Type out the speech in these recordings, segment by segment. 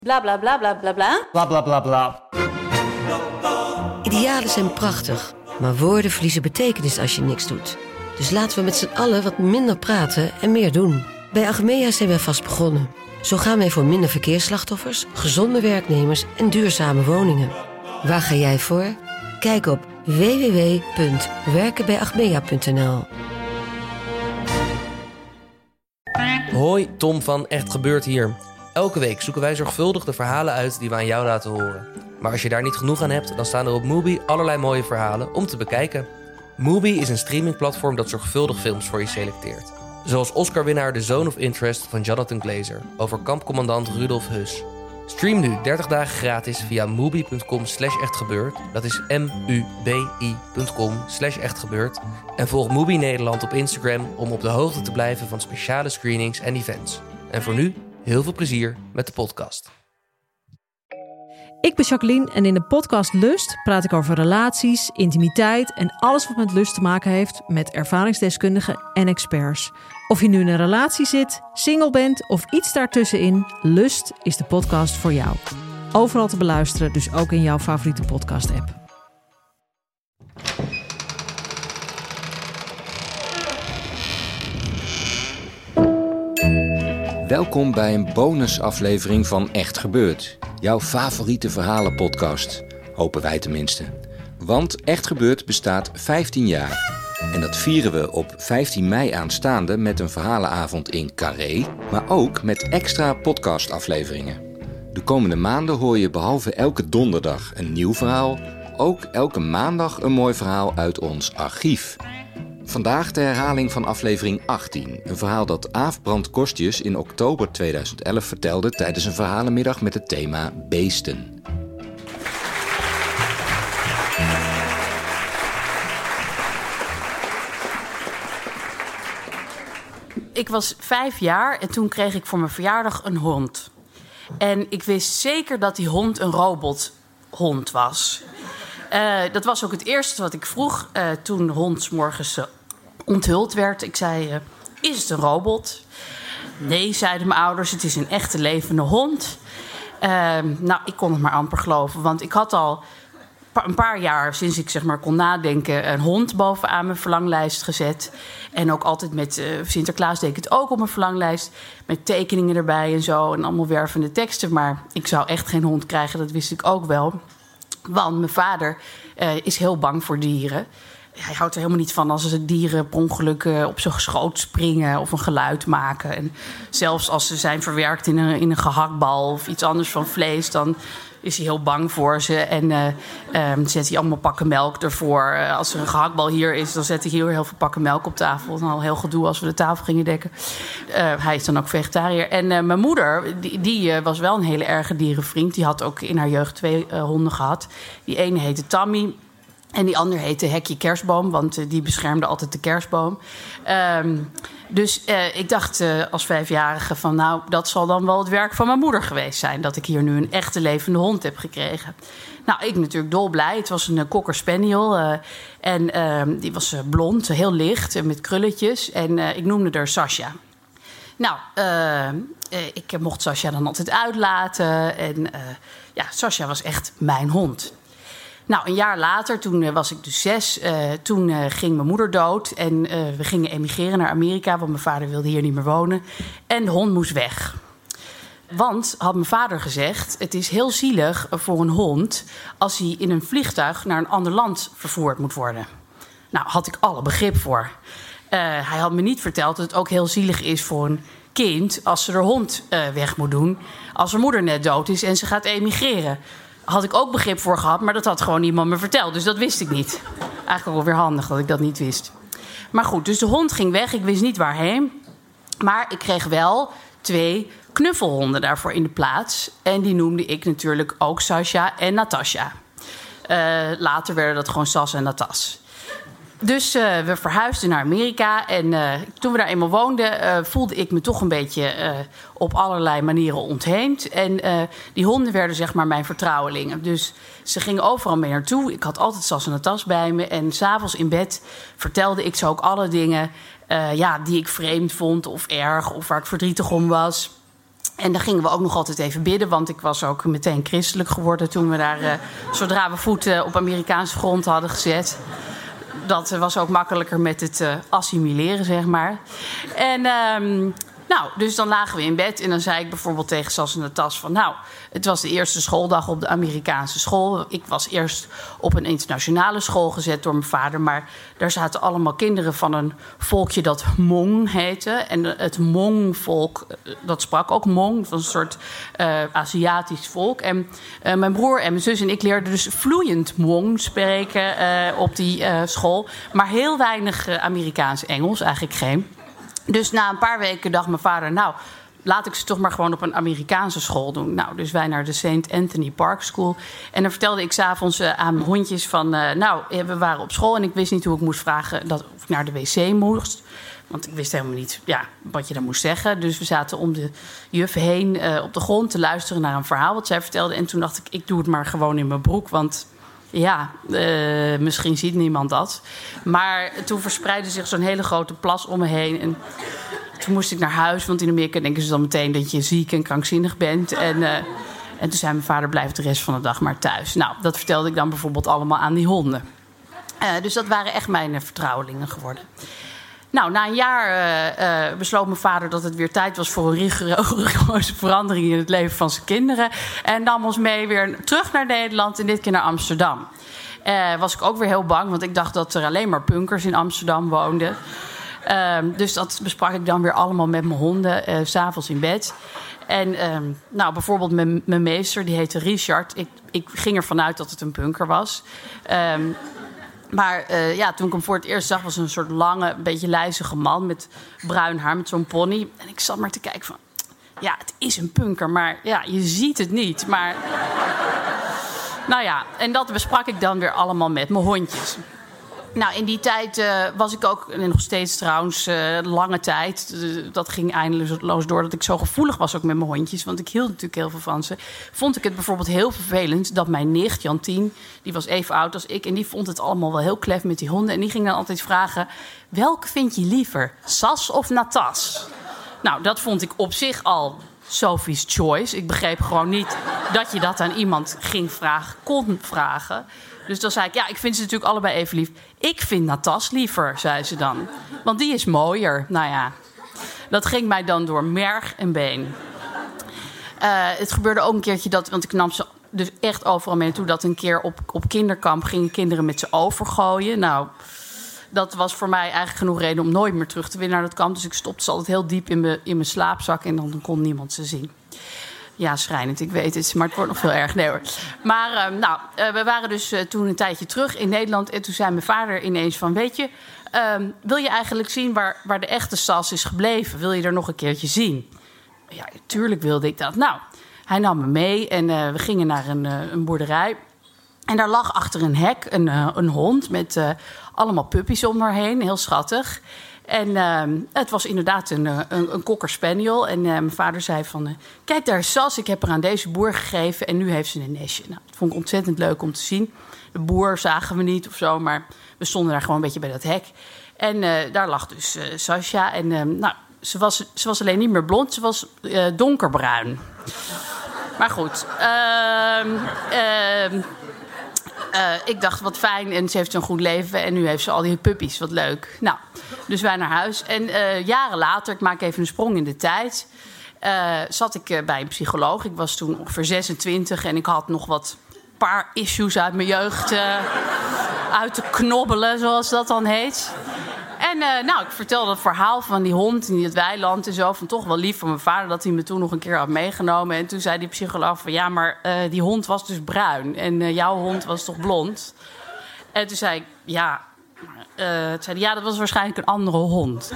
Bla bla bla bla bla bla. Bla bla bla bla. Idealen zijn prachtig, maar woorden verliezen betekenis als je niks doet. Dus laten we met z'n allen wat minder praten en meer doen. Bij Achmea zijn wij vast begonnen. Zo gaan wij voor minder verkeersslachtoffers, gezonde werknemers en duurzame woningen. Waar ga jij voor? Kijk op www.werkenbijachmea.nl. Hoi, Tom van Echt Gebeurd hier. Elke week zoeken wij zorgvuldig de verhalen uit die we aan jou laten horen. Maar als je daar niet genoeg aan hebt, dan staan er op Mubi allerlei mooie verhalen om te bekijken. Mubi is een streamingplatform dat zorgvuldig films voor je selecteert. Zoals Oscar-winnaar The Zone of Interest van Jonathan Glazer over kampcommandant Rudolf Höss. Stream nu 30 dagen gratis via mubi.com/echtgebeurd. Dat is mubi.com/echtgebeurd. En volg Mubi Nederland op Instagram om op de hoogte te blijven van speciale screenings en events. En voor nu, heel veel plezier met de podcast. Ik ben Jacqueline en in de podcast Lust praat ik over relaties, intimiteit en alles wat met lust te maken heeft met ervaringsdeskundigen en experts. Of je nu in een relatie zit, single bent of iets daartussenin, Lust is de podcast voor jou. Overal te beluisteren, dus ook in jouw favoriete podcast-app. Welkom bij een bonusaflevering van Echt Gebeurd. Jouw favoriete verhalenpodcast. Hopen wij tenminste. Want Echt Gebeurd bestaat 15 jaar. En dat vieren we op 15 mei aanstaande met een verhalenavond in Carré. Maar ook met extra podcastafleveringen. De komende maanden hoor je behalve elke donderdag een nieuw verhaal, ook elke maandag een mooi verhaal uit ons archief. Vandaag de herhaling van aflevering 18. Een verhaal dat Aaf Brand-Kostjes in oktober 2011 vertelde tijdens een verhalenmiddag met het thema beesten. Ik was 5 jaar en toen kreeg ik voor mijn verjaardag een hond. En ik wist zeker dat die hond een robothond was. Dat was ook het eerste wat ik vroeg toen de hond 's morgens onthuld werd. Ik zei, is het een robot? Nee, zeiden mijn ouders, het is een echte levende hond. Ik kon het maar amper geloven, want ik had al een paar jaar, sinds ik zeg maar kon nadenken, een hond bovenaan mijn verlanglijst gezet. En ook altijd met Sinterklaas deed ik het ook op mijn verlanglijst. Met tekeningen erbij en zo en allemaal wervende teksten. Maar ik zou echt geen hond krijgen, dat wist ik ook wel. Want mijn vader is heel bang voor dieren. Hij houdt er helemaal niet van als dieren per ongeluk op zijn schoot springen of een geluid maken. En zelfs als ze zijn verwerkt in een gehaktbal of iets anders van vlees, dan is hij heel bang voor ze. En zet hij allemaal pakken melk ervoor. Als er een gehaktbal hier is, dan zet hij heel veel pakken melk op tafel. Dan al heel gedoe als we de tafel gingen dekken. Hij is dan ook vegetariër. En mijn moeder, die was wel een hele erge dierenvriend. Die had ook in haar jeugd 2 honden gehad. Die ene heette Tammy. En die ander heette Hekje Kerstboom, want die beschermde altijd de kerstboom. Dus ik dacht als 5-jarige van, nou, dat zal dan wel het werk van mijn moeder geweest zijn. Dat ik hier nu een echte levende hond heb gekregen. Nou, ik natuurlijk dolblij. Het was een cocker spaniel. Die was blond, heel licht en met krulletjes. En ik noemde haar Sasha. Nou, ik mocht Sasha dan altijd uitlaten. En Sasha was echt mijn hond. Nou, een jaar later, toen was ik dus 6, toen ging mijn moeder dood. En we gingen emigreren naar Amerika, want mijn vader wilde hier niet meer wonen. En de hond moest weg. Want, had mijn vader gezegd, het is heel zielig voor een hond als hij in een vliegtuig naar een ander land vervoerd moet worden. Nou, had ik alle begrip voor. Hij had me niet verteld dat het ook heel zielig is voor een kind als ze haar hond weg moet doen. Als haar moeder net dood is en ze gaat emigreren. Had ik ook begrip voor gehad, maar dat had gewoon niemand me verteld. Dus dat wist ik niet. Eigenlijk ook wel weer handig dat ik dat niet wist. Maar goed, dus de hond ging weg. Ik wist niet waarheen. Maar ik kreeg wel 2 knuffelhonden daarvoor in de plaats. En die noemde ik natuurlijk ook Sasha en Natasha. Later werden dat gewoon Sas en Natas. Dus we verhuisden naar Amerika. En toen we daar eenmaal woonden, voelde ik me toch een beetje op allerlei manieren ontheemd. En die honden werden zeg maar mijn vertrouwelingen. Dus ze gingen overal mee naartoe. Ik had altijd Sas en Natas bij me. En 's avonds in bed vertelde ik ze ook alle dingen die ik vreemd vond of erg of waar ik verdrietig om was. En dan gingen we ook nog altijd even bidden, want ik was ook meteen christelijk geworden toen we daar, zodra we voeten op Amerikaanse grond hadden gezet. Dat was ook makkelijker met het assimileren, zeg maar. En dus dan lagen we in bed en dan zei ik bijvoorbeeld tegen Sas en Natas van... het was de eerste schooldag op de Amerikaanse school. Ik was eerst op een internationale school gezet door mijn vader... maar daar zaten allemaal kinderen van een volkje dat Hmong heette. En het Hmong-volk, dat sprak ook Hmong. Het was een soort Aziatisch volk. En mijn broer en mijn zus en ik leerden dus vloeiend Hmong spreken op die school. Maar heel weinig Amerikaans Engels, eigenlijk geen... Dus na een paar weken dacht mijn vader... laat ik ze toch maar gewoon op een Amerikaanse school doen. Dus wij naar de St. Anthony Park School. En dan vertelde ik 's avonds aan mijn hondjes van... we waren op school en ik wist niet hoe ik moest vragen... of ik naar de wc moest. Want ik wist helemaal niet wat je dan moest zeggen. Dus we zaten om de juf heen op de grond te luisteren naar een verhaal... wat zij vertelde. En toen dacht ik doe het maar gewoon in mijn broek, want... misschien ziet niemand dat. Maar toen verspreidde zich zo'n hele grote plas om me heen. En toen moest ik naar huis, want in Amerika denken ze dan meteen... dat je ziek en krankzinnig bent. En toen zei mijn vader, blijf de rest van de dag maar thuis. Dat vertelde ik dan bijvoorbeeld allemaal aan die honden. Dus dat waren echt mijn vertrouwelingen geworden. Na een jaar besloot mijn vader dat het weer tijd was... voor een rigoureuze verandering in het leven van zijn kinderen. En nam ons mee weer terug naar Nederland en dit keer naar Amsterdam. Was ik ook weer heel bang, want ik dacht dat er alleen maar punkers in Amsterdam woonden. Dus dat besprak ik dan weer allemaal met mijn honden, 's avonds in bed. En bijvoorbeeld mijn meester, die heette Richard. Ik ging ervan uit dat het een punker was... Maar toen ik hem voor het eerst zag... was een soort lange, een beetje lijzige man... met bruin haar, met zo'n pony. En ik zat maar te kijken van... het is een punker, maar je ziet het niet. Maar en dat besprak ik dan weer allemaal met mijn hondjes. In die tijd was ik ook, en nog steeds trouwens, lange tijd... dat ging eindeloos door dat ik zo gevoelig was ook met mijn hondjes... want ik hield natuurlijk heel veel van ze. Vond ik het bijvoorbeeld heel vervelend dat mijn nicht, Jantien... die was even oud als ik en die vond het allemaal wel heel klef met die honden... en die ging dan altijd vragen, welke vind je liever, Sas of Natas? Dat vond ik op zich al Sophie's choice. Ik begreep gewoon niet dat je dat aan iemand kon vragen... Dus dan zei ik, ik vind ze natuurlijk allebei even lief. Ik vind Natas liever, zei ze dan. Want die is mooier. Dat ging mij dan door merg en been. Het gebeurde ook een keertje dat... want ik nam ze dus echt overal mee naartoe... dat een keer op kinderkamp gingen kinderen met ze overgooien. Dat was voor mij eigenlijk genoeg reden om nooit meer terug te willen naar dat kamp. Dus ik stopte ze altijd heel diep in mijn slaapzak... en dan kon niemand ze zien. Ja, schrijnend, ik weet het, maar het wordt nog veel erg. Nee hoor. Maar we waren dus toen een tijdje terug in Nederland... en toen zei mijn vader ineens van... weet je, wil je eigenlijk zien waar de echte Sas is gebleven? Wil je er nog een keertje zien? Ja, tuurlijk wilde ik dat. Hij nam me mee en we gingen naar een boerderij... En daar lag achter een hek een hond met allemaal puppies om haar heen. Heel schattig. En het was inderdaad een cocker spaniel. En mijn vader zei van... kijk, daar is Sas, ik heb haar aan deze boer gegeven... en nu heeft ze een nestje. Dat vond ik ontzettend leuk om te zien. De boer zagen we niet of zo, maar we stonden daar gewoon een beetje bij dat hek. En daar lag dus Sasha. En ze was alleen niet meer blond, ze was donkerbruin. Maar goed... ik dacht, wat fijn. En ze heeft zo'n goed leven. En nu heeft ze al die puppies. Wat leuk. Dus wij naar huis. En jaren later, ik maak even een sprong in de tijd... zat ik bij een psycholoog. Ik was toen ongeveer 26. En ik had nog wat paar issues uit mijn jeugd... uit te knobbelen, zoals dat dan heet. En ik vertelde het verhaal van die hond in het weiland en zo... van toch wel lief van mijn vader dat hij me toen nog een keer had meegenomen. En toen zei die psycholoog van... ja, maar die hond was dus bruin en jouw hond was toch blond? En toen zei ik, dat was waarschijnlijk een andere hond.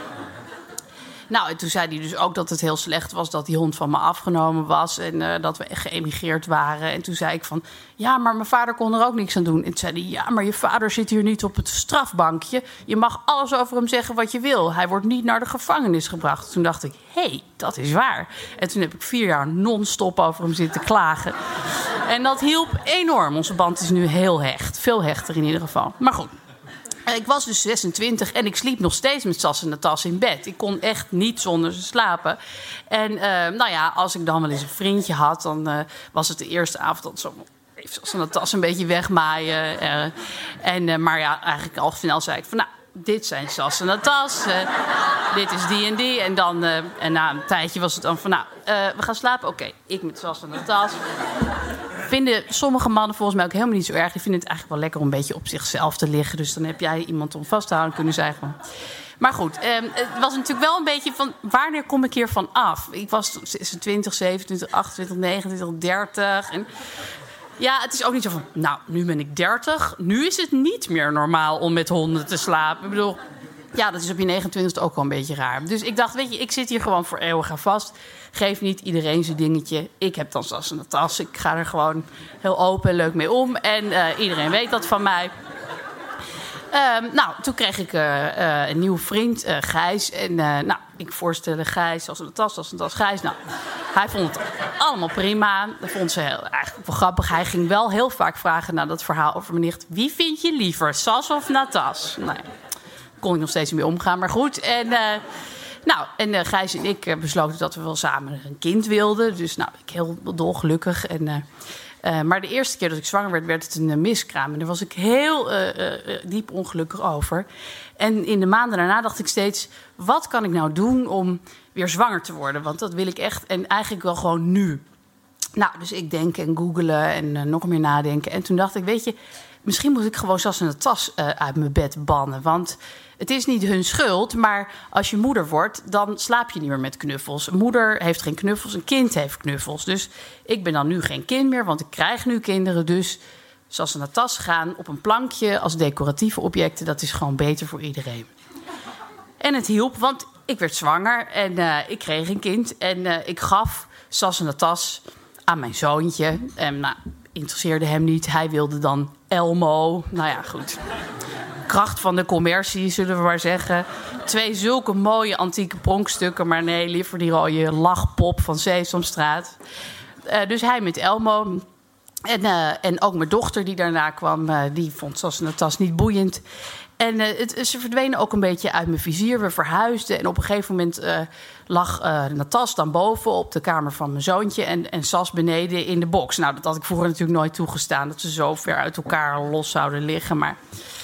En toen zei hij dus ook dat het heel slecht was... dat die hond van me afgenomen was en dat we echt geëmigreerd waren. En toen zei ik van, ja, maar mijn vader kon er ook niks aan doen. En toen zei hij, ja, maar je vader zit hier niet op het strafbankje. Je mag alles over hem zeggen wat je wil. Hij wordt niet naar de gevangenis gebracht. Toen dacht ik, hé, dat is waar. En toen heb ik 4 jaar non-stop over hem zitten klagen. En dat hielp enorm. Onze band is nu heel hecht. Veel hechter in ieder geval. Maar goed. Ik was dus 26 en ik sliep nog steeds met Sas en Natas in bed. Ik kon echt niet zonder ze slapen. En als ik dan wel eens een vriendje had, dan was het de eerste avond dat zo even Sas en Natas een beetje wegmaaien. Maar ja, eigenlijk al snel zei ik van, nou, dit zijn Sas en Natas. Dit is die en die. En dan, en na een tijdje was het dan van, nou, we gaan slapen. Oké, ik met Sas en Natas. Vinden sommige mannen volgens mij ook helemaal niet zo erg. Die vinden het eigenlijk wel lekker om een beetje op zichzelf te liggen. Dus dan heb jij iemand om vast te houden, kunnen zij gewoon. Maar goed, het was natuurlijk wel een beetje van, wanneer kom ik hiervan af? Ik was 26, 27, 28, 29, 30. En ja, het is ook niet zo van, nou, nu ben ik 30. Nu is het niet meer normaal om met honden te slapen. Ik bedoel, ja, dat is op je 29e ook wel een beetje raar. Dus ik dacht, weet je, ik zit hier gewoon voor eeuwig aan vast. Geef niet iedereen zijn dingetje. Ik heb dan Sas en Natas. Ik ga er gewoon heel open en leuk mee om. En iedereen weet dat van mij. Toen kreeg ik een nieuwe vriend, Gijs. En ik voorstelde Gijs, Sas en Natas, Gijs. Nou, hij vond het allemaal prima. Dat vond ze eigenlijk wel grappig. Hij ging wel heel vaak vragen naar dat verhaal over mijn nicht. Wie vind je liever, Sas of Natas? Nou ja, kon ik nog steeds mee omgaan, maar goed. En Gijs en ik besloten dat we wel samen een kind wilden. Dus ik heel dolgelukkig. Maar de eerste keer dat ik zwanger werd het een miskraam. En daar was ik heel diep ongelukkig over. En in de maanden daarna dacht ik steeds, wat kan ik nou doen om weer zwanger te worden? Want dat wil ik echt en eigenlijk wel gewoon nu. Nou, dus ik denk en googelen en nog meer nadenken. En toen dacht ik, weet je, misschien moet ik gewoon Sas en Natas uit mijn bed bannen. Want het is niet hun schuld, maar als je moeder wordt, dan slaap je niet meer met knuffels. Een moeder heeft geen knuffels, een kind heeft knuffels. Dus ik ben dan nu geen kind meer, want ik krijg nu kinderen. Dus Sas en Natas gaan op een plankje als decoratieve objecten. Dat is gewoon beter voor iedereen. En het hielp, want ik werd zwanger en ik kreeg een kind. En ik gaf Sas en Natas aan mijn zoontje. Interesseerde hem niet. Hij wilde dan Elmo. Nou ja, goed. Kracht van de commercie, zullen we maar zeggen. 2 zulke mooie antieke pronkstukken. Maar nee, liever die rode lachpop van Sesamstraat. Dus hij met Elmo. En ook mijn dochter die daarna kwam, die vond Sas en Natas niet boeiend. En ze verdwenen ook een beetje uit mijn vizier. We verhuisden en op een gegeven moment lag Natas dan boven op de kamer van mijn zoontje en Sas beneden in de box. Nou, dat had ik vroeger natuurlijk nooit toegestaan, dat ze zo ver uit elkaar los zouden liggen. Maar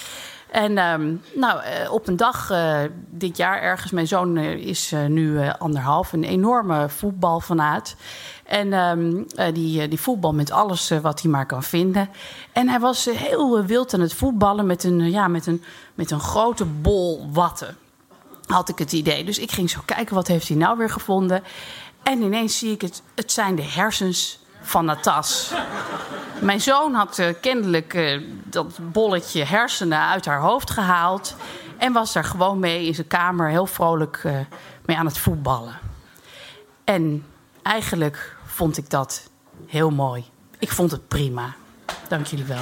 op een dag dit jaar ergens, mijn zoon is nu 1,5, een enorme voetbalfanaat. En die voetbal met alles wat hij maar kan vinden. En hij was heel wild aan het voetballen met een grote bol watten. Had ik het idee. Dus ik ging zo kijken, wat heeft hij nou weer gevonden? En ineens zie ik het zijn de hersens van Natas. Mijn zoon had kennelijk dat bolletje hersenen uit haar hoofd gehaald. En was daar gewoon mee in zijn kamer heel vrolijk mee aan het voetballen. En eigenlijk vond ik dat heel mooi. Ik vond het prima. Dank jullie wel.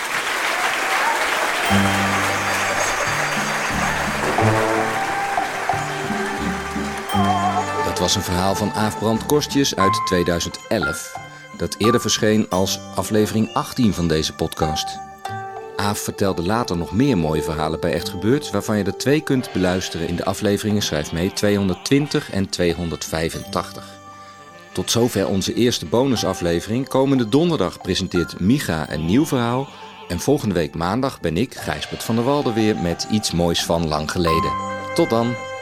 Dat was een verhaal van Aaf Brand-Kostjes uit 2011. Dat eerder verscheen als aflevering 18 van deze podcast. Aaf vertelde later nog meer mooie verhalen bij Echt Gebeurd, waarvan je er 2 kunt beluisteren in de afleveringen, schrijf mee, 220 en 285. Tot zover onze eerste bonusaflevering. Komende donderdag presenteert Micha een nieuw verhaal. En volgende week maandag ben ik, Gijsbert van der Walde, weer met iets moois van lang geleden. Tot dan!